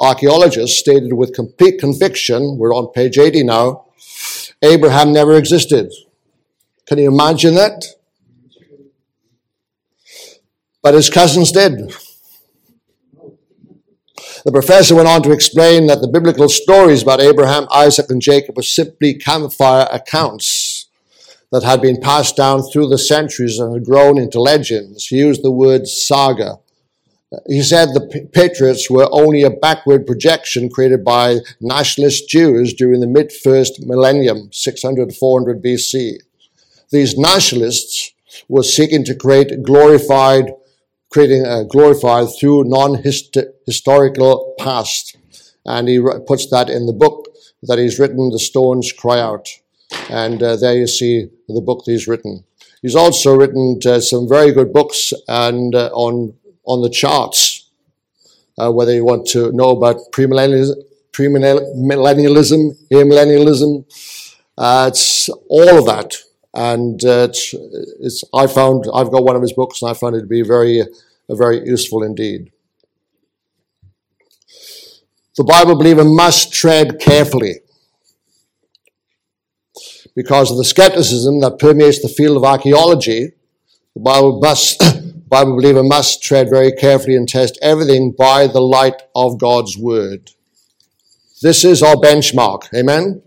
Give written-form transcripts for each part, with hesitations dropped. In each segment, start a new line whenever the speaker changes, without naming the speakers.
archaeologists stated with complete conviction, we're on page 80 now, Abraham never existed. Can you imagine that? But his cousins did. The professor went on to explain that the biblical stories about Abraham, Isaac, and Jacob were simply campfire accounts that had been passed down through the centuries and had grown into legends. He used the word saga. He said the patriots were only a backward projection created by nationalist Jews during the mid-first millennium, 600 to 400 BC. These nationalists were seeking to creating glorified through non-historical past. And he puts that in the book that he's written, The Stones Cry Out. And there you see the book that he's written. He's also written some very good books and on the charts, whether you want to know about premillennialism, amillennialism, it's all of that. And I've got one of his books, and I found it to be very useful indeed. The Bible believer must tread carefully because of the skepticism that permeates the field of archaeology. The Bible believer must tread very carefully and test everything by the light of God's word. This is our benchmark. Amen?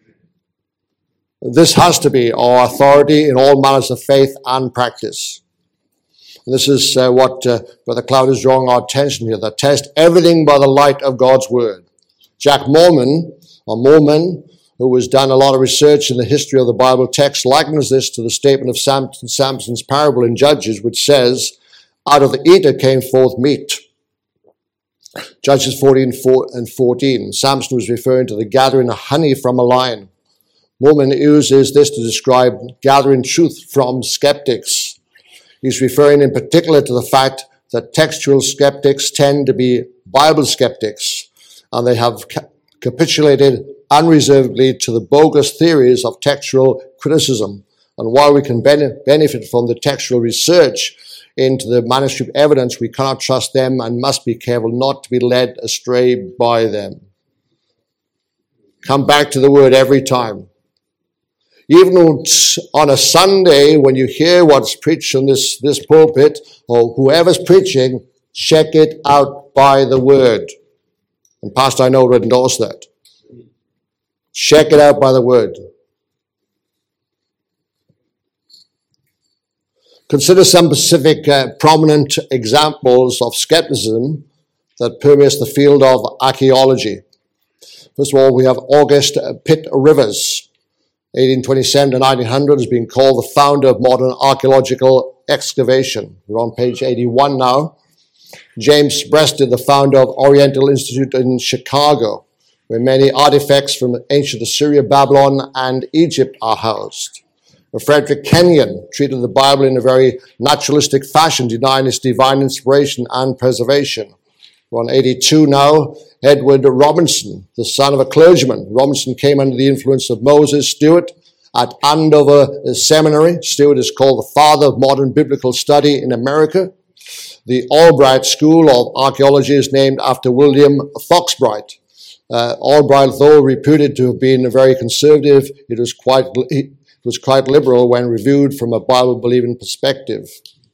This has to be our authority in all matters of faith and practice. And this is what Brother Cloud is drawing our attention here, that test everything by the light of God's word. Jack Mormon, who has done a lot of research in the history of the Bible text, likens this to the statement of Samson's parable in Judges, which says, out of the eater came forth meat. Judges 14:14. Samson was referring to the gathering of honey from a lion. Mormon uses this to describe gathering truth from skeptics. He's referring in particular to the fact that textual skeptics tend to be Bible skeptics, and they have capitulated unreservedly to the bogus theories of textual criticism. And while we can benefit from the textual research into the manuscript evidence, we cannot trust them and must be careful not to be led astray by them. Come back to the word every time. Even on a Sunday, when you hear what's preached on this pulpit, or whoever's preaching, check it out by the word. And Pastor I know would endorse that. Check it out by the word. Consider some specific prominent examples of skepticism that permeates the field of archaeology. First of all, we have August Pitt Rivers. 1827 to 1900 has been called the founder of modern archaeological excavation. We're on page 81 now. James Breasted, the founder of Oriental Institute in Chicago, where many artifacts from ancient Assyria, Babylon, and Egypt are housed. Frederick Kenyon treated the Bible in a very naturalistic fashion, denying its divine inspiration and preservation. We're on 82 now. Edward Robinson, the son of a clergyman. Robinson came under the influence of Moses Stewart at Andover Seminary. Stewart is called the father of modern biblical study in America. The Albright School of Archaeology is named after William Foxbright. Albright, though reputed to have been very conservative, it was quite liberal when reviewed from a Bible-believing perspective.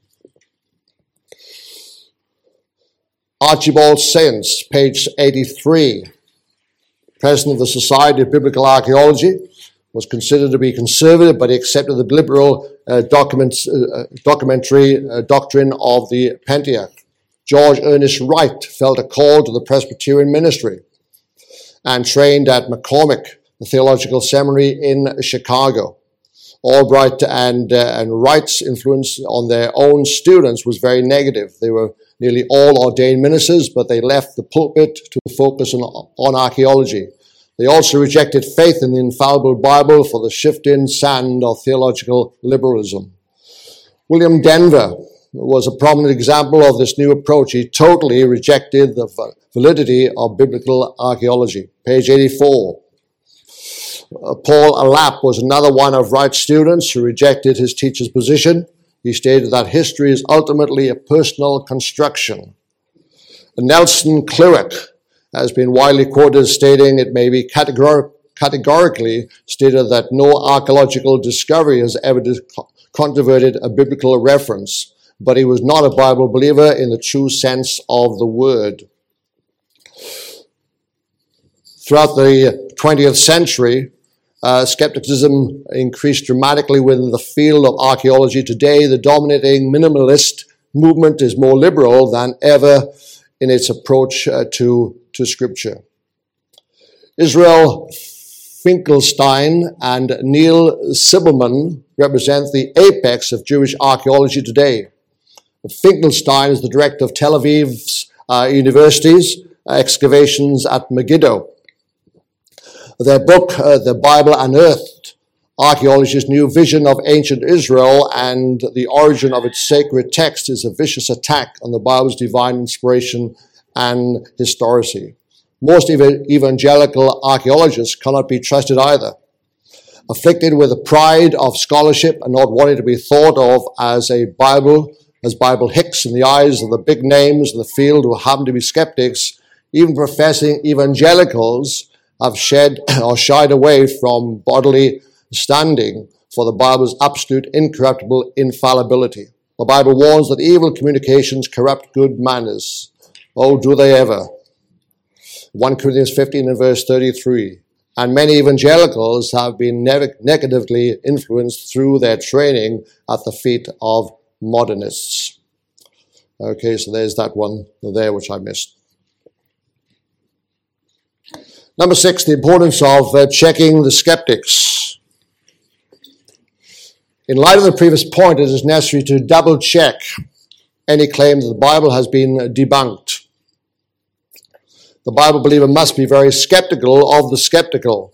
Archibald Saints, page 83, president of the Society of Biblical Archaeology, was considered to be conservative, but he accepted the liberal documentary doctrine of the Pentateuch. George Ernest Wright felt a call to the Presbyterian ministry and trained at McCormick, the Theological Seminary in Chicago. Albright and Wright's influence on their own students was very negative. They were nearly all ordained ministers, but they left the pulpit to focus on archaeology. They also rejected faith in the infallible Bible for the shift-in sand of theological liberalism. William Denver was a prominent example of this new approach. He totally rejected the validity of biblical archaeology. Page 84. Paul Allap was another one of Wright's students who rejected his teacher's position. He stated that history is ultimately a personal construction. Nelson Kluwik, has been widely quoted stating it may be categorically stated that no archaeological discovery has ever controverted a biblical reference, but he was not a Bible believer in the true sense of the word. Throughout the 20th century, skepticism increased dramatically within the field of archaeology. Today, the dominating minimalist movement is more liberal than ever in its approach to Scripture. Israel Finkelstein and Neil Sibelman represent the apex of Jewish archaeology today. Finkelstein is the director of Tel Aviv's university's excavations at Megiddo. Their book, The Bible Unearthed, Archaeology's New Vision of Ancient Israel and the Origin of its Sacred Text, is a vicious attack on the Bible's divine inspiration and historicity. Most evangelical archaeologists cannot be trusted either. Afflicted with the pride of scholarship and not wanting to be thought of as Bible hicks in the eyes of the big names in the field who happen to be skeptics, even professing evangelicals have shied away from bodily standing for the Bible's absolute incorruptible infallibility. The Bible warns that evil communications corrupt good manners. Oh, do they ever? 1 Corinthians 15 and verse 33. And many evangelicals have been negatively influenced through their training at the feet of modernists. Okay, so there's that one there which I missed. Number 6, the importance of checking the skeptics. In light of the previous point, it is necessary to double check any claim that the Bible has been debunked. The Bible believer must be very skeptical of the skeptical.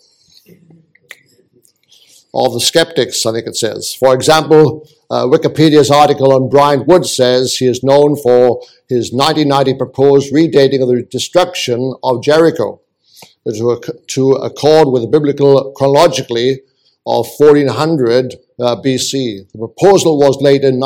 Of the skeptics, I think it says. For example, Wikipedia's article on Brian Wood says he is known for his 1990 proposed redating of the destruction of Jericho to accord with the biblical chronologically of 1400 BC. The proposal was made in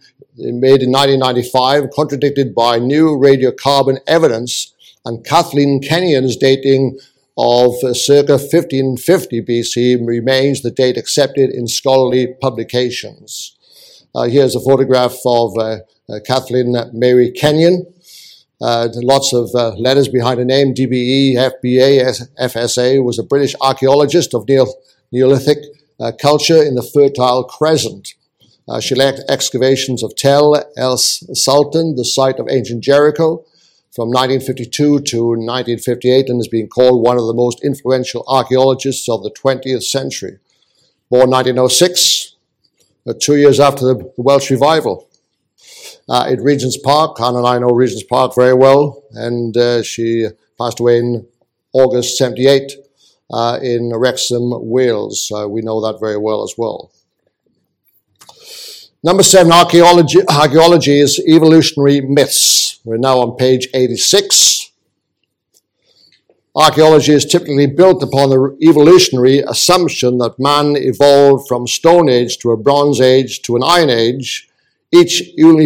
1995, contradicted by new radiocarbon evidence, and Kathleen Kenyon's dating of circa 1550 BC remains the date accepted in scholarly publications. Here's a photograph of Kathleen Mary Kenyon. Lots of letters behind her name. DBE, FBA, FSA, was a British archaeologist of Neolithic culture in the Fertile Crescent. She led excavations of Tel El Sultan, the site of ancient Jericho, from 1952 to 1958, and is being called one of the most influential archaeologists of the 20th century. Born 1906, 2 years after the Welsh Revival. At Regent's Park, Anne and I know Regent's Park very well, and she passed away in August 78 in Wrexham, Wales. We know that very well as well. Number 7, archaeology is evolutionary myths. We're now on page 86. Archaeology is typically built upon the evolutionary assumption that man evolved from Stone Age to a Bronze Age to an Iron Age, each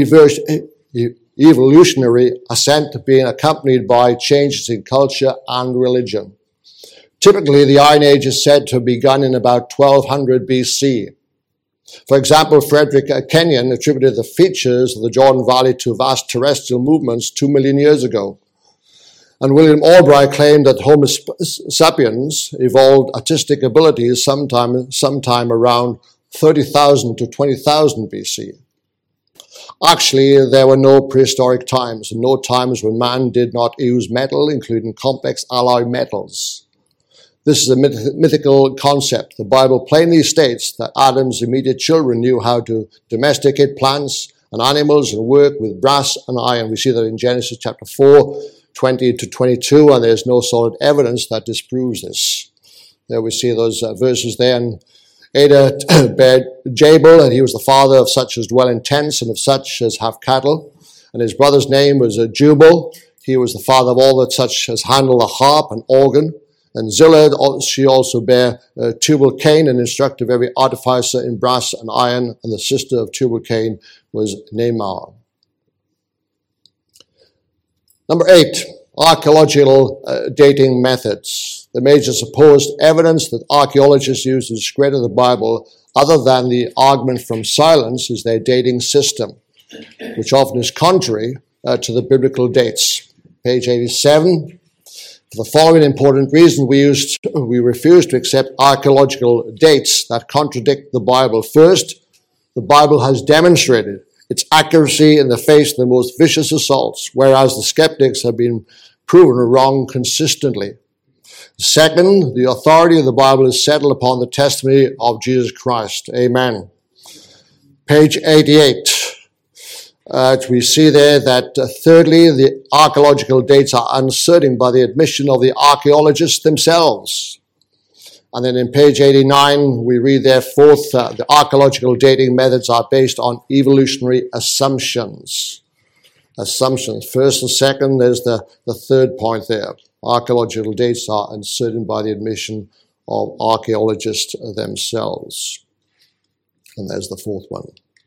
evolutionary ascent being accompanied by changes in culture and religion. Typically, the Iron Age is said to have begun in about 1200 BC. For example, Frederick Kenyon attributed the features of the Jordan Valley to vast terrestrial movements 2 million years ago. And William Albright claimed that Homo sapiens evolved artistic abilities sometime around 30,000 to 20,000 BC. Actually, there were no prehistoric times, and no times when man did not use metal, including complex alloy metals. This is a mythical concept. The Bible plainly states that Adam's immediate children knew how to domesticate plants and animals and work with brass and iron. We see that in Genesis chapter 4, 20 to 22, and there's no solid evidence that disproves this. There we see those verses there. And Ada bare Jabal, and he was the father of such as dwell in tents and of such as have cattle. And his brother's name was Jubal. He was the father of all that such as handle the harp and organ. And Zillah, she also bare Tubal-Cain, an instructor of every artificer in brass and iron, and the sister of Tubal-Cain was Naamah. Number 8, Archaeological dating methods. The major supposed evidence that archaeologists use to discredit the Bible, other than the argument from silence, is their dating system, which often is contrary to the biblical dates. Page 87. For the following important reason, we refuse to accept archaeological dates that contradict the Bible. First, the Bible has demonstrated its accuracy in the face of the most vicious assaults, whereas the skeptics have been proven wrong consistently. Second, the authority of the Bible is settled upon the testimony of Jesus Christ. Amen. Page 88. We see there that thirdly, the archaeological dates are uncertain by the admission of the archaeologists themselves. And then in page 89, we read there, fourth, the archaeological dating methods are based on evolutionary assumptions. Assumptions. First and second, there's the third point there. Archaeological dates are uncertain by the admission of archaeologists themselves. And there's the fourth one.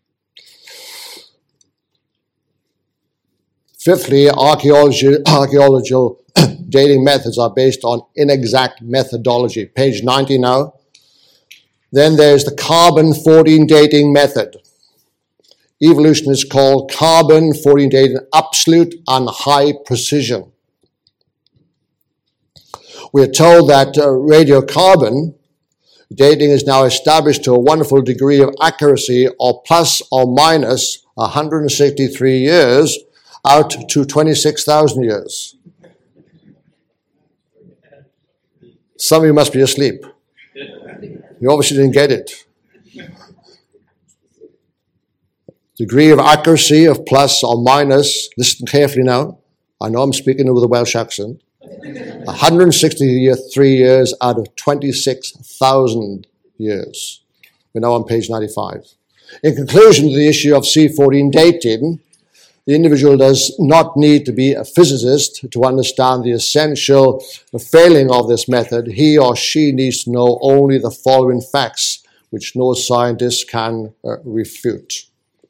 Fifthly, archaeological dating methods are based on inexact methodology. Page 90 now. Then there's the carbon-14 dating method. Evolutionists call carbon-14 dating absolute and high precision. We are told that radiocarbon dating is now established to a wonderful degree of accuracy of plus or minus 163 years out to 26,000 years. Some of you must be asleep. You obviously didn't get it. Degree of accuracy of plus or minus, listen carefully now. I know I'm speaking with a Welsh accent. 163 years out of 26,000 years. We're now on page 95. In conclusion to the issue of C14 dating, the individual does not need to be a physicist to understand the essential failing of this method. He or she needs to know only the following facts, which no scientist can refute.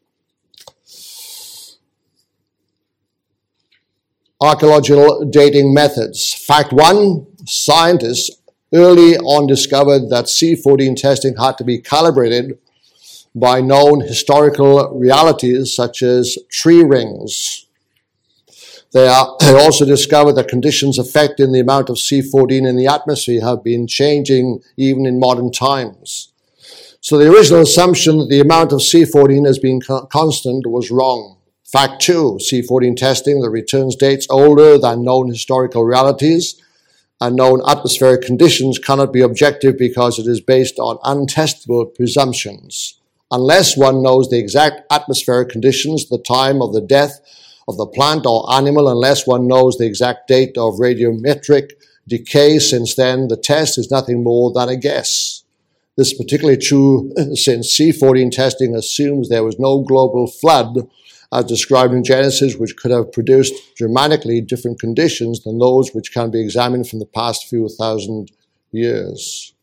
Archaeological dating methods. Fact one, scientists early on discovered that C14 testing had to be calibrated by known historical realities such as tree rings. They also discovered that conditions affecting the amount of C14 in the atmosphere have been changing even in modern times. So the original assumption that the amount of C14 has been constant was wrong. Fact two, C14 testing that returns dates older than known historical realities and known atmospheric conditions cannot be objective because it is based on untestable presumptions. Unless one knows the exact atmospheric conditions, the time of the death of the plant or animal, unless one knows the exact date of radiometric decay, since then the test is nothing more than a guess. This is particularly true since C14 testing assumes there was no global flood as described in Genesis, which could have produced dramatically different conditions than those which can be examined from the past few thousand years.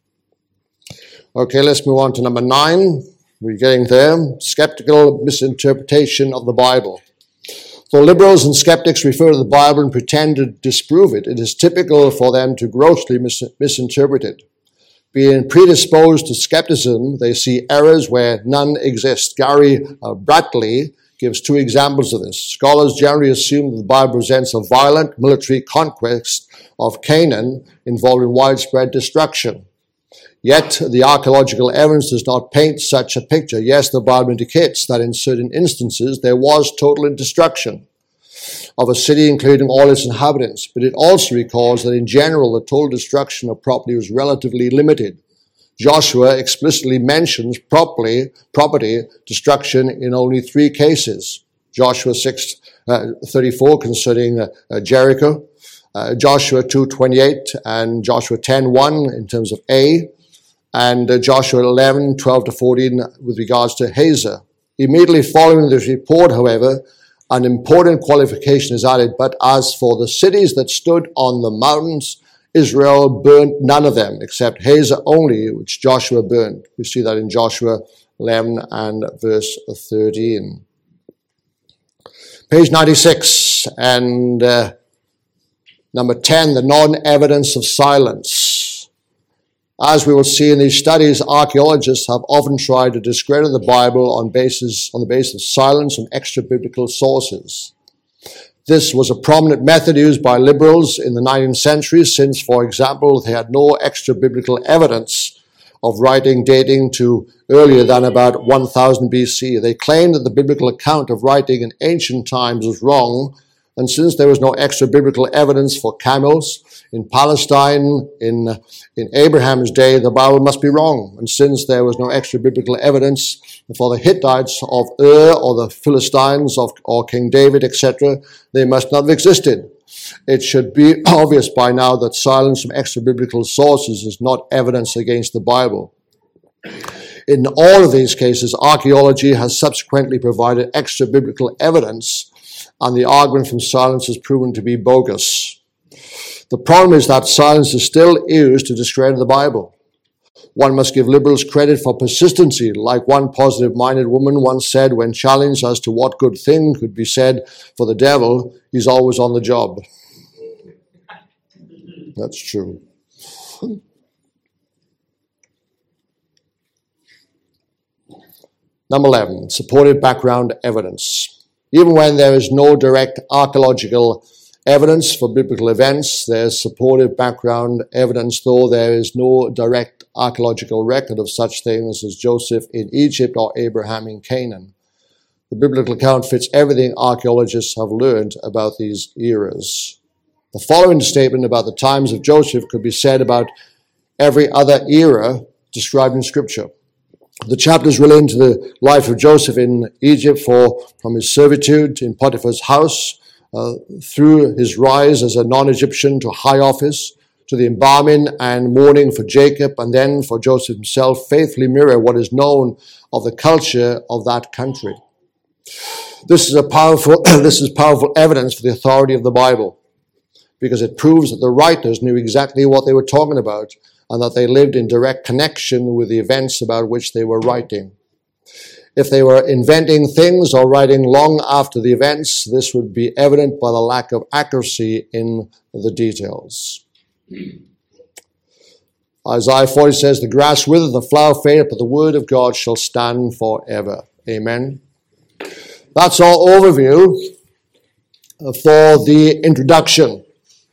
Okay, let's move on to number 9. We're getting there. Skeptical misinterpretation of the Bible. Though liberals and skeptics refer to the Bible and pretend to disprove it, it is typical for them to grossly misinterpret it. Being predisposed to skepticism, they see errors where none exist. Gary Bradley gives 2 examples of this. Scholars generally assume that the Bible presents a violent military conquest of Canaan involving widespread destruction. Yet, the archaeological evidence does not paint such a picture. Yes, the Bible indicates that in certain instances there was total destruction of a city, including all its inhabitants, but it also recalls that in general the total destruction of property was relatively limited. Joshua explicitly mentions property destruction in only 3 cases. Joshua 6:34 concerning Jericho, Joshua 2:28 and Joshua 10:1 in terms of A, and Joshua 11:12-14 with regards to Hazor. Immediately following this report, however, an important qualification is added, but as for the cities that stood on the mountains, Israel burned none of them, except Hazor only, which Joshua burned. We see that in Joshua 11 and verse 13. Page 96, and Number 10, the non-evidence of silence. As we will see in these studies, archaeologists have often tried to discredit the Bible on the basis of silence from extra-biblical sources. This was a prominent method used by liberals in the 19th century since, for example, they had no extra-biblical evidence of writing dating to earlier than about 1000 BC. They claimed that the biblical account of writing in ancient times was wrong, and since there was no extra-biblical evidence for camels in Palestine in Abraham's day, the Bible must be wrong. And since there was no extra-biblical evidence for the Hittites of Ur or the Philistines or King David, etc., they must not have existed. It should be obvious by now that silence from extra-biblical sources is not evidence against the Bible. In all of these cases, archaeology has subsequently provided extra-biblical evidence, and the argument from silence has proven to be bogus. The problem is that silence is still used to discredit the Bible. One must give liberals credit for persistency. Like one positive-minded woman once said when challenged as to what good thing could be said for the devil, he's always on the job. That's true. Number 11, supportive background evidence. Even when there is no direct archaeological evidence for biblical events, there is supportive background evidence, though there is no direct archaeological record of such things as Joseph in Egypt or Abraham in Canaan. The biblical account fits everything archaeologists have learned about these eras. The following statement about the times of Joseph could be said about every other era described in Scripture. The chapters relate to the life of Joseph in Egypt from his servitude in Potiphar's house, through his rise as a non-Egyptian to high office, to the embalming and mourning for Jacob, and then for Joseph himself, faithfully mirror what is known of the culture of that country. This is powerful evidence for the authority of the Bible, because it proves that the writers knew exactly what they were talking about and that they lived in direct connection with the events about which they were writing. If they were inventing things or writing long after the events, this would be evident by the lack of accuracy in the details. Isaiah 40 says, "The grass withereth, the flower fadeth, but the word of God shall stand forever." Amen. That's our overview for the introduction.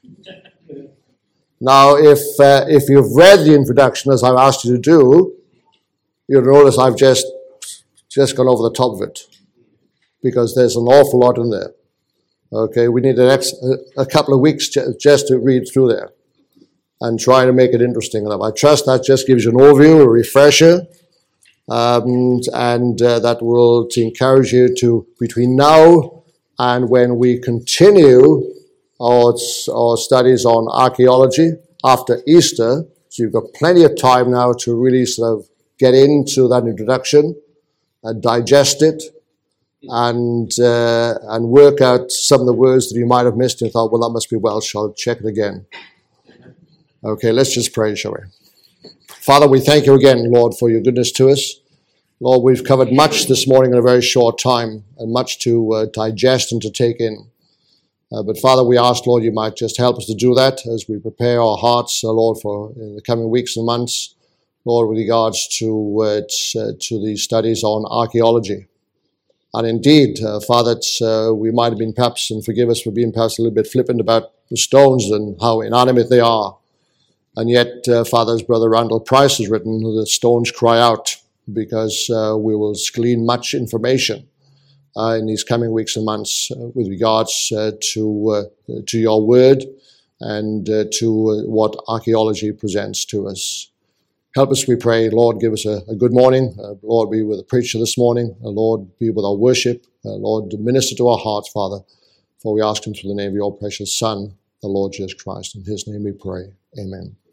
Now, if you've read the introduction as I've asked you to do, you'll notice I've just gone over the top of it, because there's an awful lot in there. Okay, we need a couple of weeks just to read through there and try to make it interesting enough. I trust that just gives you an overview, a refresher, and that will to encourage you to, between now and when we continue our studies on archaeology after Easter, so you've got plenty of time now to really sort of get into that introduction and digest it and work out some of the words that you might have missed and thought, well, that must be Welsh, I'll check it again. Okay, let's just pray, shall we? Father, we thank you again, Lord, for your goodness to us. Lord, we've covered much this morning in a very short time and much to digest and to take in. But Father, we ask, Lord, you might just help us to do that as we prepare our hearts, Lord, for in the coming weeks and months, Lord, with regards to these studies on archaeology. And indeed, Father, we might have been perhaps, and forgive us for being perhaps a little bit flippant about the stones and how inanimate they are. And yet, Father, as Brother Randall Price has written, the stones cry out, because we will glean much information in these coming weeks and months with regards to your word and to what archaeology presents to us. Help us, we pray. Lord, give us a good morning. Lord, be with the preacher this morning. Lord, be with our worship. Lord, minister to our hearts, Father, for we ask him through the name of your precious Son, the Lord Jesus Christ. In his name we pray. Amen.